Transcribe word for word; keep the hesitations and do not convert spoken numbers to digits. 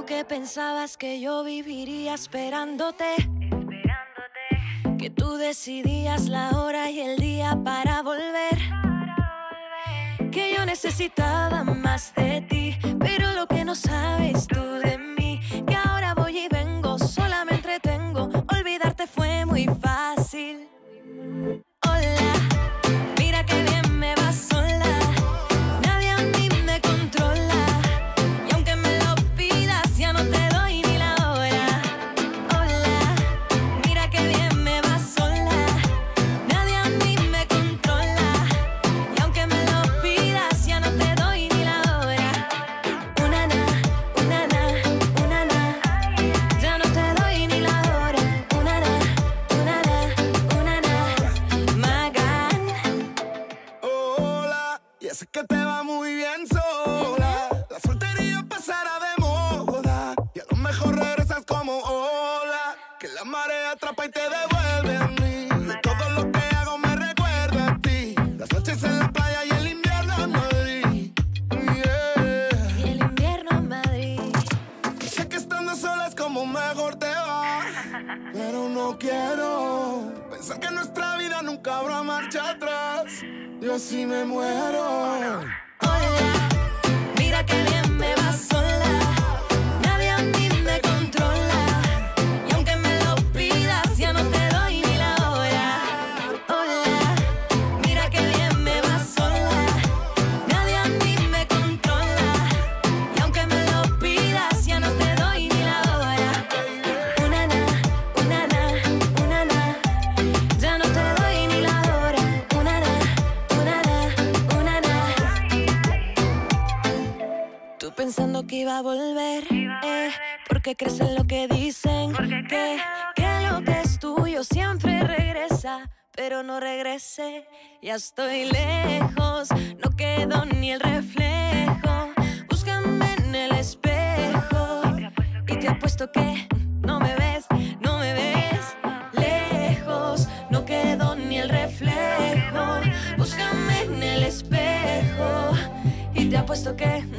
Tú que pensabas que yo viviría esperándote, esperándote, que tú decidías la hora y el día para volver, para volver, que yo necesitaba más de ti, pero lo que no sabes tú de mí, que ahora voy y vengo, sola me entretengo, olvidarte fue muy fácil. Hola, mira que bien me va sola, nadie a mí me controla, y aunque me lo pidas ya no te doy ni la hora. Hola, mira que bien me va sola, nadie a mí me controla, y aunque me lo pidas ya no te doy ni la hora. Una na, una na, una na, ya no te doy ni la hora. Una na, una na, una na, Magan. Hola, ya sé que te va muy bien sola. La soltería pasará de moda y a lo mejor regresas como ola, que la marea atrapa y te devuelve a mí. Y todo lo que hago me recuerda a ti. Las noches en la playa y el invierno en Madrid. Yeah. Y el invierno en Madrid. Y sé que estando sola es como mejor te va, pero no quiero pensar que nuestra vida nunca habrá marcha atrás. Yo sí me muero. Hola, mira que bien me va sola, nadie a mí me controla, y aunque me lo pidas ya no te doy ni la hora. Hola, mira que bien me va sola, nadie a mí me controla, y aunque me lo pidas ya no te doy ni la hora. Una na, una na, una na, ya no te doy ni la hora. Una na, una na, una na. Tú pensando que iba a volver, eh, porque crees en lo que dicen, que, que lo que es tuyo siempre regresa, pero no regrese. Ya estoy lejos, no quedó ni el reflejo. Búscame en el espejo y te apuesto que no me ves, no me ves. Lejos, no quedó ni el reflejo. Búscame en el espejo y te apuesto que